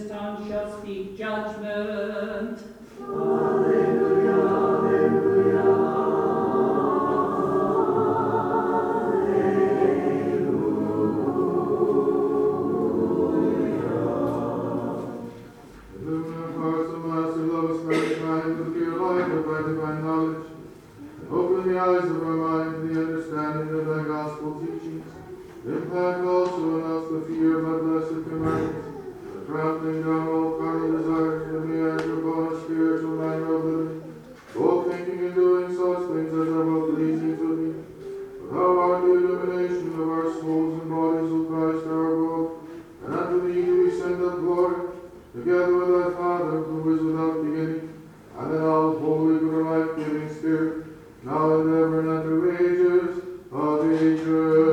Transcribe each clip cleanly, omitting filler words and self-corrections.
this tongue shall speak judgment. Open the eyes of our mind, the understanding of thy gospel teachings. Implant also in us the fear of thy blessed commandments, the trampling down all carnal desires, and we enter upon a spiritual manner of living, both thinking and doing such things as are well pleasing to thee. For thou art the illumination of our souls and bodies, O Christ our God, and unto thee do we send up glory, together with thy Father, who is without beginning, and in all holy, good, life-giving Spirit, now and ever and unto ages of ages.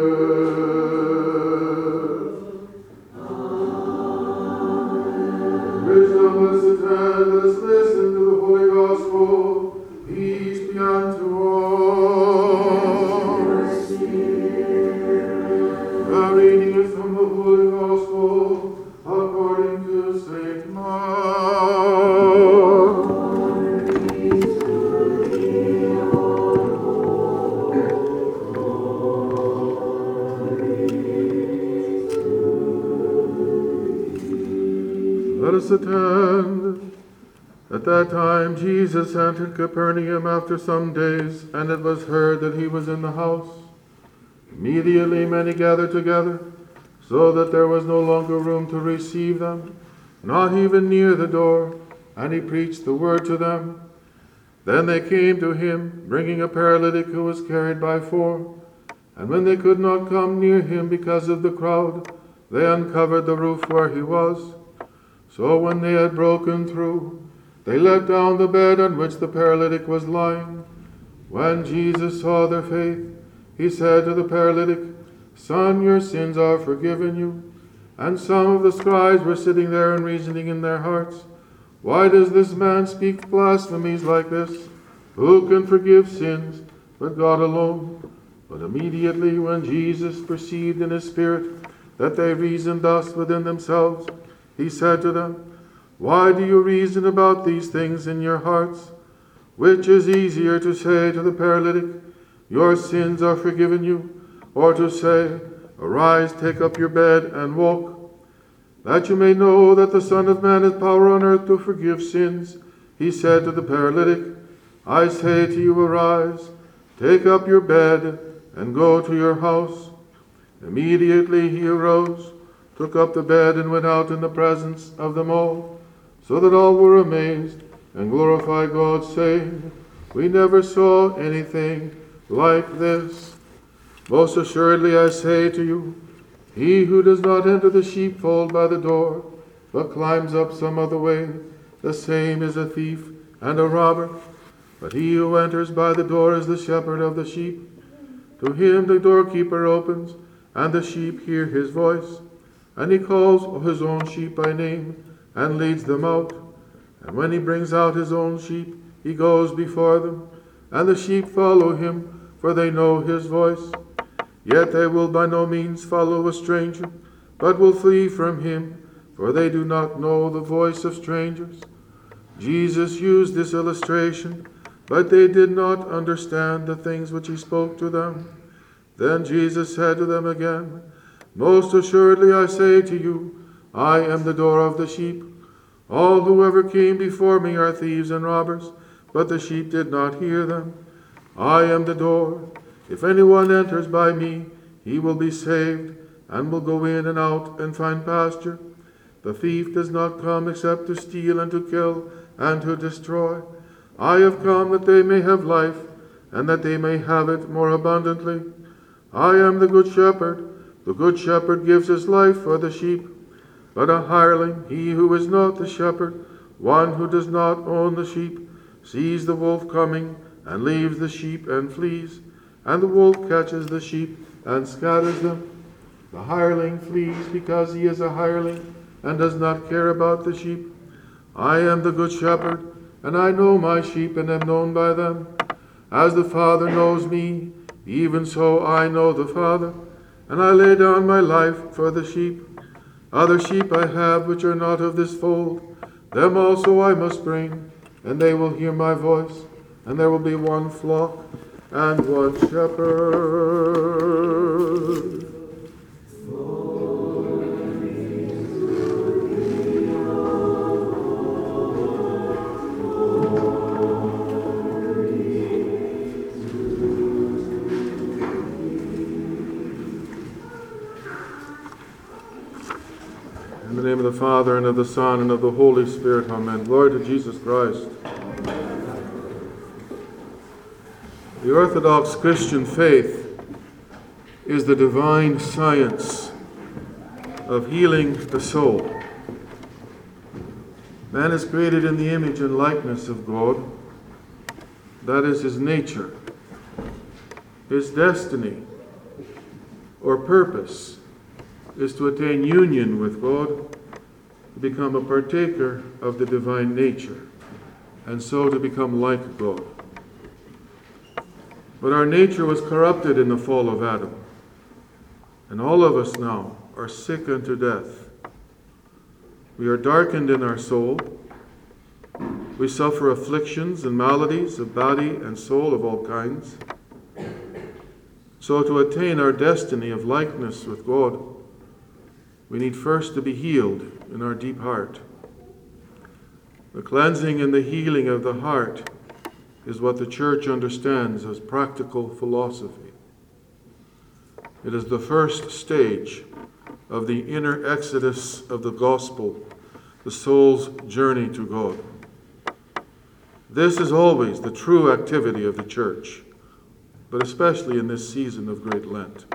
Amen. Wisdom, let us attend, let us listen to the Holy Gospel. Peace be unto all. A reading is from the Holy Gospel according to St. Mark. Let us attend. At that time Jesus entered Capernaum after some days, and it was heard that he was in the house. Immediately many gathered together, so that there was no longer room to receive them, not even near the door, and he preached the word to them. Then they came to him, bringing a paralytic who was carried by four. And when they could not come near him because of the crowd, they uncovered the roof where he was. So when they had broken through, they let down the bed on which the paralytic was lying. When Jesus saw their faith, he said to the paralytic, "Son, your sins are forgiven you." And some of the scribes were sitting there and reasoning in their hearts, "Why does this man speak blasphemies like this? Who can forgive sins but God alone?" But immediately when Jesus perceived in his spirit that they reasoned thus within themselves, he said to them, "Why do you reason about these things in your hearts? Which is easier to say to the paralytic, 'Your sins are forgiven you,' or to say, 'Arise, take up your bed and walk'? That you may know that the Son of Man has power on earth to forgive sins," he said to the paralytic, "I say to you, arise, take up your bed, and go to your house." Immediately he arose, took up the bed, and went out in the presence of them all, so that all were amazed and glorified God, saying, "We never saw anything like this." Most assuredly I say to you, he who does not enter the sheepfold by the door, but climbs up some other way, the same is a thief and a robber. But he who enters by the door is the shepherd of the sheep. To him the doorkeeper opens, and the sheep hear his voice. And he calls his own sheep by name, and leads them out. And when he brings out his own sheep, he goes before them, and the sheep follow him, for they know his voice. Yet they will by no means follow a stranger, but will flee from him, for they do not know the voice of strangers. Jesus used this illustration, but they did not understand the things which he spoke to them. Then Jesus said to them again, "Most assuredly I say to you, I am the door of the sheep. All who ever came before me are thieves and robbers, but the sheep did not hear them. I am the door. If anyone enters by me, he will be saved, and will go in and out and find pasture. The thief does not come except to steal and to kill and to destroy. I have come that they may have life, and that they may have it more abundantly. I am the good shepherd. The good shepherd gives his life for the sheep. But a hireling, he who is not the shepherd, one who does not own the sheep, sees the wolf coming, and leaves the sheep and flees. And the wolf catches the sheep and scatters them. The hireling flees because he is a hireling, and does not care about the sheep. I am the good shepherd, and I know my sheep, and am known by them. As the Father knows me, even so I know the Father, and I lay down my life for the sheep. Other sheep I have which are not of this fold, them also I must bring, and they will hear my voice, and there will be one flock and one shepherd. In the name of the Father, and of the Son, and of the Holy Spirit, amen. Glory to Jesus Christ. The Orthodox Christian faith is the divine science of healing the soul. Man is created in the image and likeness of God. That is his nature. His destiny or purpose is to attain union with God, to become a partaker of the divine nature, and so to become like God. But our nature was corrupted in the fall of Adam, and all of us now are sick unto death. We are darkened in our soul. We suffer afflictions and maladies of body and soul of all kinds. So to attain our destiny of likeness with God, we need first to be healed in our deep heart. The cleansing and the healing of the heart is what the Church understands as practical philosophy. It is the first stage of the inner exodus of the gospel, the soul's journey to God. This is always the true activity of the Church, but especially in this season of Great Lent.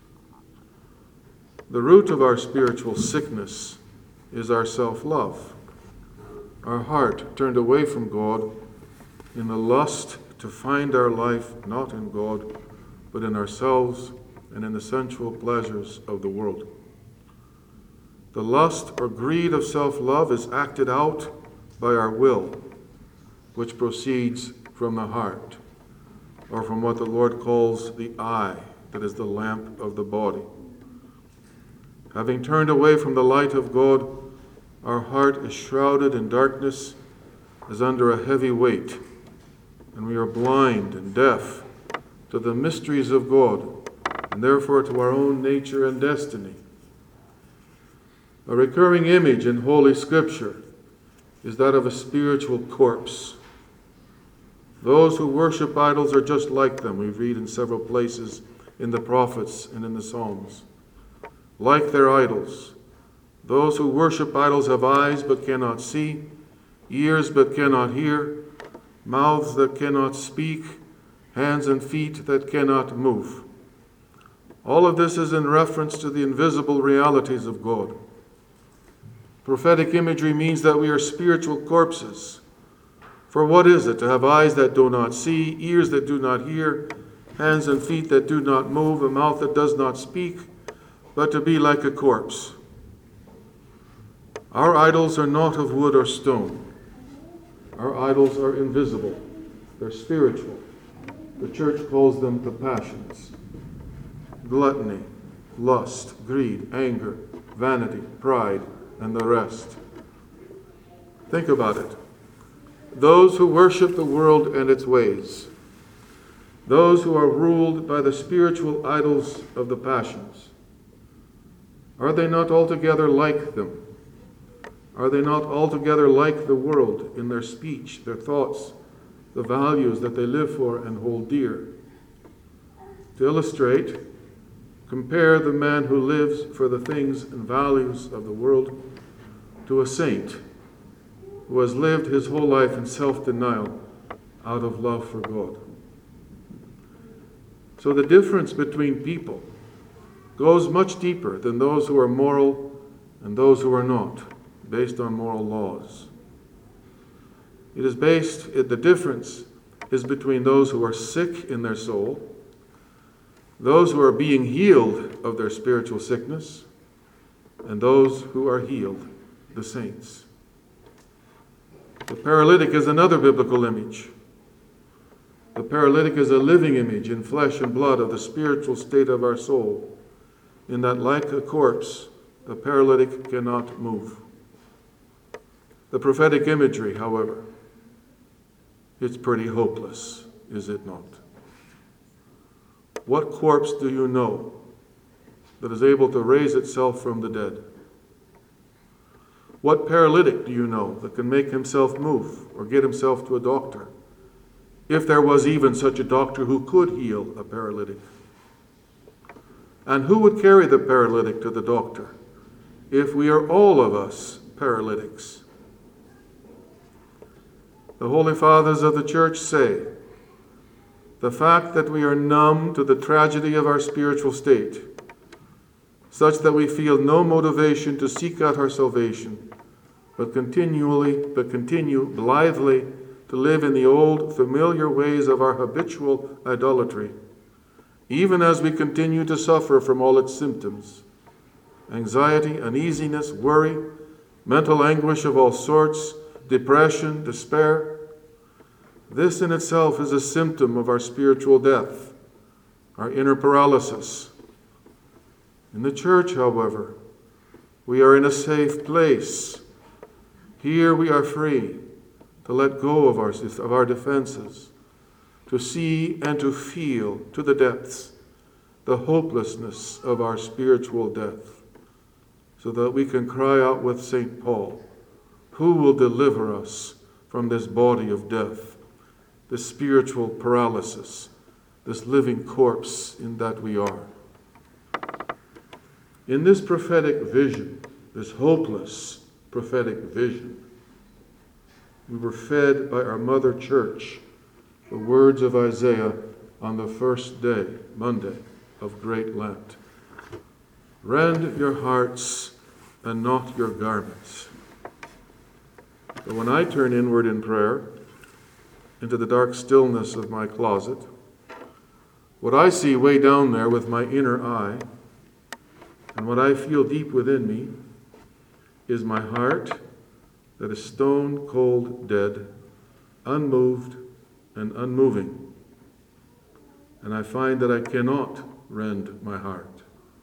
The root of our spiritual sickness is our self-love, our heart turned away from God in the lust to find our life not in God, but in ourselves and in the sensual pleasures of the world. The lust or greed of self-love is acted out by our will, which proceeds from the heart, or from what the Lord calls the eye, that is the lamp of the body. Having turned away from the light of God, our heart is shrouded in darkness as under a heavy weight, and we are blind and deaf to the mysteries of God, and therefore to our own nature and destiny. A recurring image in Holy Scripture is that of a spiritual corpse. Those who worship idols are just like them, we read in several places in the prophets and in the Psalms. Like their idols, those who worship idols have eyes but cannot see, ears but cannot hear, mouths that cannot speak, hands and feet that cannot move. All of this is in reference to the invisible realities of God. Prophetic imagery means that we are spiritual corpses. For what is it to have eyes that do not see, ears that do not hear, hands and feet that do not move, a mouth that does not speak, but to be like a corpse? Our idols are not of wood or stone. Our idols are invisible. They're spiritual. The Church calls them the passions: gluttony, lust, greed, anger, vanity, pride, and the rest. Think about it. Those who worship the world and its ways, those who are ruled by the spiritual idols of the passions, are they not altogether like them? Are they not altogether like the world in their speech, their thoughts, the values that they live for and hold dear? To illustrate, compare the man who lives for the things and values of the world to a saint who has lived his whole life in self-denial out of love for God. So the difference between people goes much deeper than those who are moral and those who are not, based on moral laws. The difference is between those who are sick in their soul, those who are being healed of their spiritual sickness, and those who are healed, the saints. The paralytic is another biblical image. The paralytic is a living image in flesh and blood of the spiritual state of our soul, in that like a corpse, the paralytic cannot move. The prophetic imagery, however, it's pretty hopeless, is it not? What corpse do you know that is able to raise itself from the dead? What paralytic do you know that can make himself move or get himself to a doctor, if there was even such a doctor who could heal a paralytic? And who would carry the paralytic to the doctor if we are all of us paralytics? The Holy Fathers of the Church say, the fact that we are numb to the tragedy of our spiritual state, such that we feel no motivation to seek out our salvation, but continue blithely to live in the old familiar ways of our habitual idolatry, even as we continue to suffer from all its symptoms: anxiety, uneasiness, worry, mental anguish of all sorts, depression, despair. This in itself is a symptom of our spiritual death, our inner paralysis. In the Church, however, we are in a safe place. Here we are free to let go of our defenses, to see and to feel to the depths the hopelessness of our spiritual death, so that we can cry out with St. Paul, who will deliver us from this body of death, this spiritual paralysis, this living corpse in that we are. In this prophetic vision, this hopeless prophetic vision, we were fed by our Mother Church the words of Isaiah on the first day, Monday, of Great Lent. Rend your hearts and not your garments. But when I turn inward in prayer, into the dark stillness of my closet, what I see way down there with my inner eye, and what I feel deep within me, is my heart that is stone cold dead, unmoved and unmoving. And I find that I cannot rend my heart.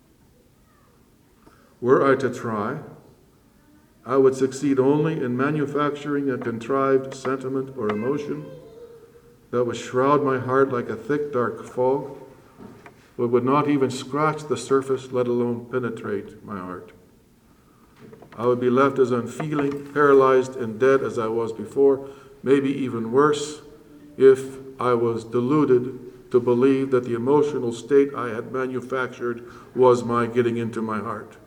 Were I to try, I would succeed only in manufacturing a contrived sentiment or emotion that would shroud my heart like a thick, dark fog, but would not even scratch the surface, let alone penetrate my heart. I would be left as unfeeling, paralyzed, and dead as I was before, maybe even worse, if I was deluded to believe that the emotional state I had manufactured was my getting into my heart.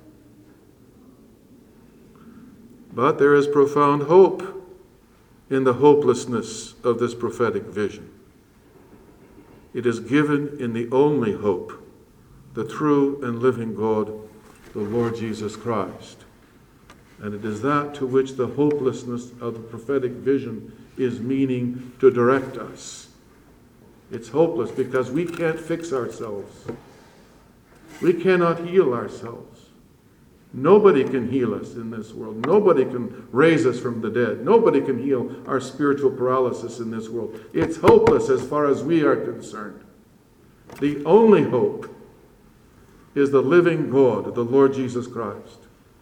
But there is profound hope in the hopelessness of this prophetic vision. It is given in the only hope, the true and living God, the Lord Jesus Christ. And it is that to which the hopelessness of the prophetic vision is meaning to direct us. It's hopeless because we can't fix ourselves. We cannot heal ourselves. Nobody can heal us in this world. Nobody can raise us from the dead. Nobody can heal our spiritual paralysis in this world. It's hopeless as far as we are concerned. The only hope is the living God, the Lord Jesus Christ.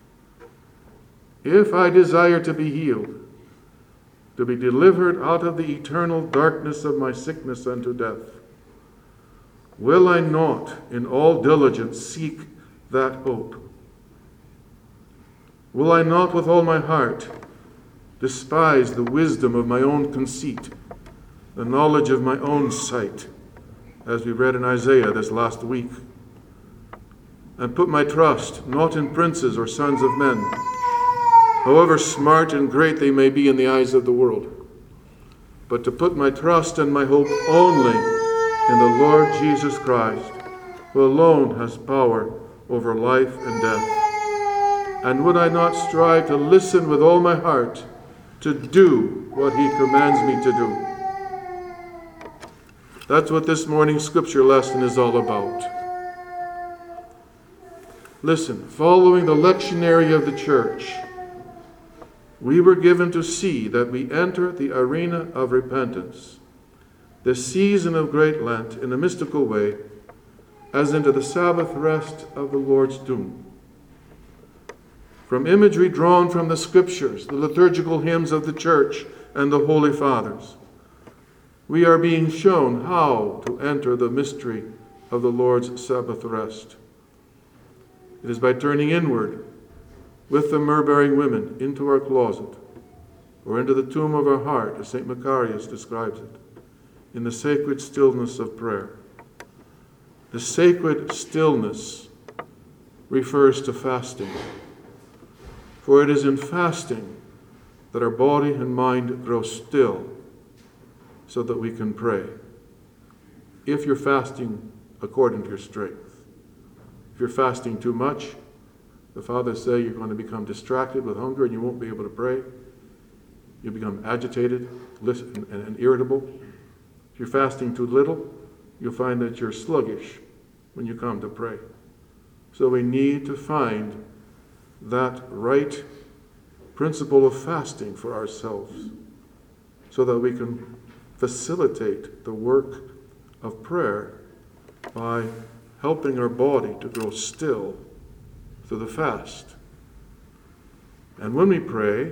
If I desire to be healed, to be delivered out of the eternal darkness of my sickness unto death, will I not in all diligence seek that hope? Will I not with all my heart despise the wisdom of my own conceit, the knowledge of my own sight, as we read in Isaiah this last week, and put my trust not in princes or sons of men, however smart and great they may be in the eyes of the world, but to put my trust and my hope only in the Lord Jesus Christ, who alone has power over life and death? And would I not strive to listen with all my heart to do what he commands me to do? That's what this morning's scripture lesson is all about. Listen, following the lectionary of the church, we were given to see that we enter the arena of repentance, the season of Great Lent, in a mystical way, as into the Sabbath rest of the Lord's doom. from imagery drawn from the Scriptures, the liturgical hymns of the Church, and the Holy Fathers. We are being shown how to enter the mystery of the Lord's Sabbath rest. It is by turning inward with the myrrh-bearing women into our closet, or into the tomb of our heart, as St. Macarius describes it, in the sacred stillness of prayer. The sacred stillness refers to fasting, for it is in fasting that our body and mind grow still so that we can pray. If you're fasting according to your strength. If you're fasting too much, the fathers say you're going to become distracted with hunger and you won't be able to pray. You'll become agitated and irritable. If you're fasting too little, you'll find that you're sluggish when you come to pray. So we need to find that right principle of fasting for ourselves so that we can facilitate the work of prayer by helping our body to grow still through the fast. And when we pray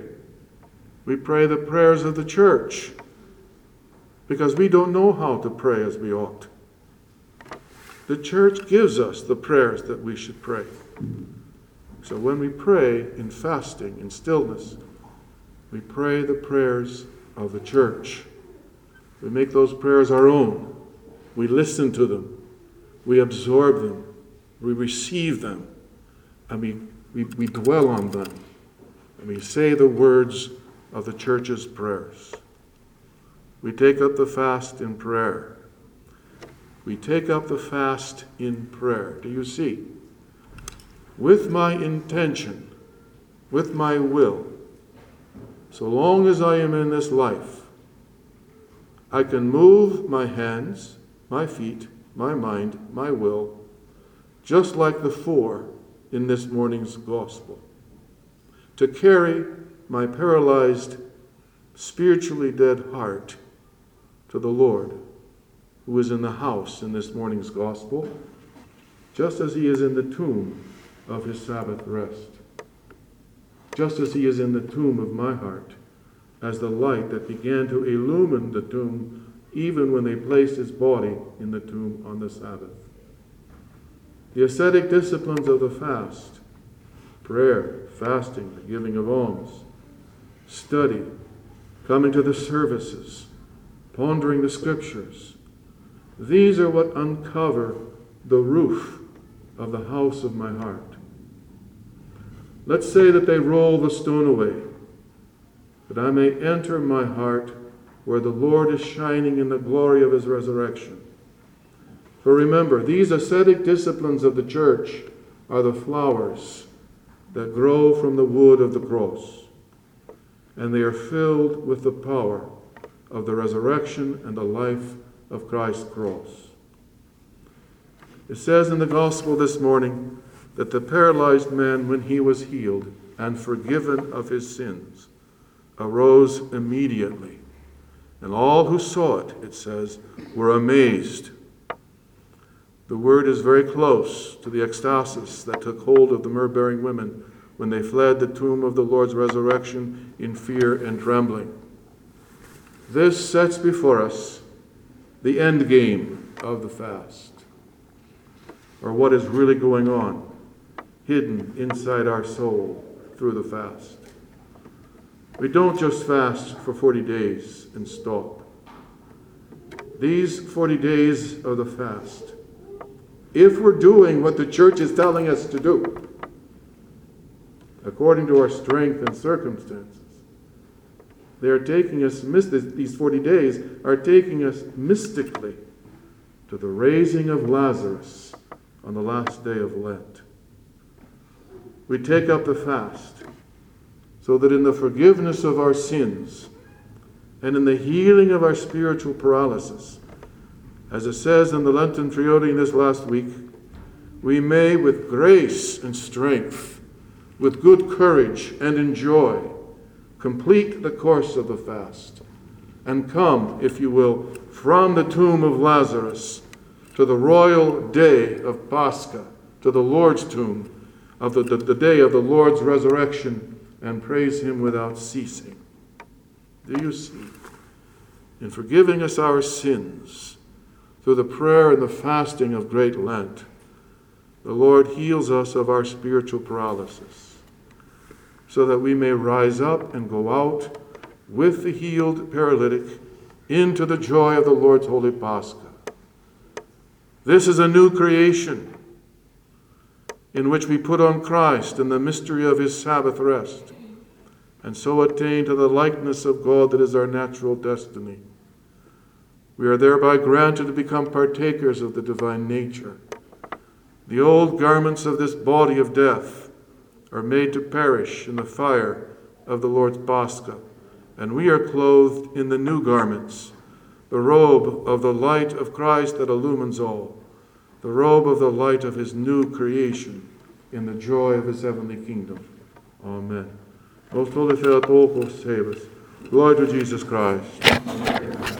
the prayers of the church, because we don't know how to pray as we ought. The church gives us the prayers that we should pray. So when we pray in fasting, in stillness, we pray the prayers of the church. We make those prayers our own. We listen to them. We absorb them. We receive them. And we dwell on them. And we say the words of the church's prayers. We take up the fast in prayer. We take up the fast in prayer. Do you see? With my intention, with my will, so long as I am in this life, I can move my hands, my feet, my mind, my will, just like the four in this morning's gospel, to carry my paralyzed, spiritually dead heart to the Lord, who is in the house in this morning's gospel, just as he is in the tomb of his Sabbath rest, just as he is in the tomb of my heart, as the light that began to illumine the tomb even when they placed his body in the tomb on the Sabbath. The ascetic disciplines of the fast, prayer, fasting, the giving of alms, study, coming to the services, pondering the Scriptures, these are what uncover the roof of the house of my heart. Let's say that they roll the stone away, that I may enter my heart where the Lord is shining in the glory of his resurrection. For remember, these ascetic disciplines of the church are the flowers that grow from the wood of the cross, and they are filled with the power of the resurrection and the life of Christ's cross. It says in the gospel this morning that the paralyzed man, when he was healed and forgiven of his sins, arose immediately. And all who saw it, it says, were amazed. The word is very close to the ecstasis that took hold of the myrrh-bearing women when they fled the tomb of the Lord's resurrection in fear and trembling. This sets before us the end game of the fast, or what is really going on, hidden inside our soul through the fast. We don't just fast for 40 days and stop. These 40 days of the fast, if we're doing what the church is telling us to do, according to our strength and circumstances, they are taking us, these 40 days are taking us mystically to the raising of Lazarus on the last day of Lent. We take up the fast so that in the forgiveness of our sins and in the healing of our spiritual paralysis, as it says in the Lenten Triodion this last week, we may with grace and strength, with good courage and in joy, complete the course of the fast and come, if you will, from the tomb of Lazarus to the royal day of Pascha, to the Lord's tomb, of the day of the Lord's resurrection and praise him without ceasing. Do you see? In forgiving us our sins through the prayer and the fasting of Great Lent, the Lord heals us of our spiritual paralysis, so that we may rise up and go out with the healed paralytic into the joy of the Lord's holy Pascha. This is a new creation in which we put on Christ in the mystery of his Sabbath rest, and so attain to the likeness of God that is our natural destiny. We are thereby granted to become partakers of the divine nature. The old garments of this body of death are made to perish in the fire of the Lord's Pascha, and we are clothed in the new garments, the robe of the light of Christ that illumines all, the robe of the light of his new creation in the joy of his heavenly kingdom. Amen. Most Holy Theotokos, save us. Glory to Jesus Christ.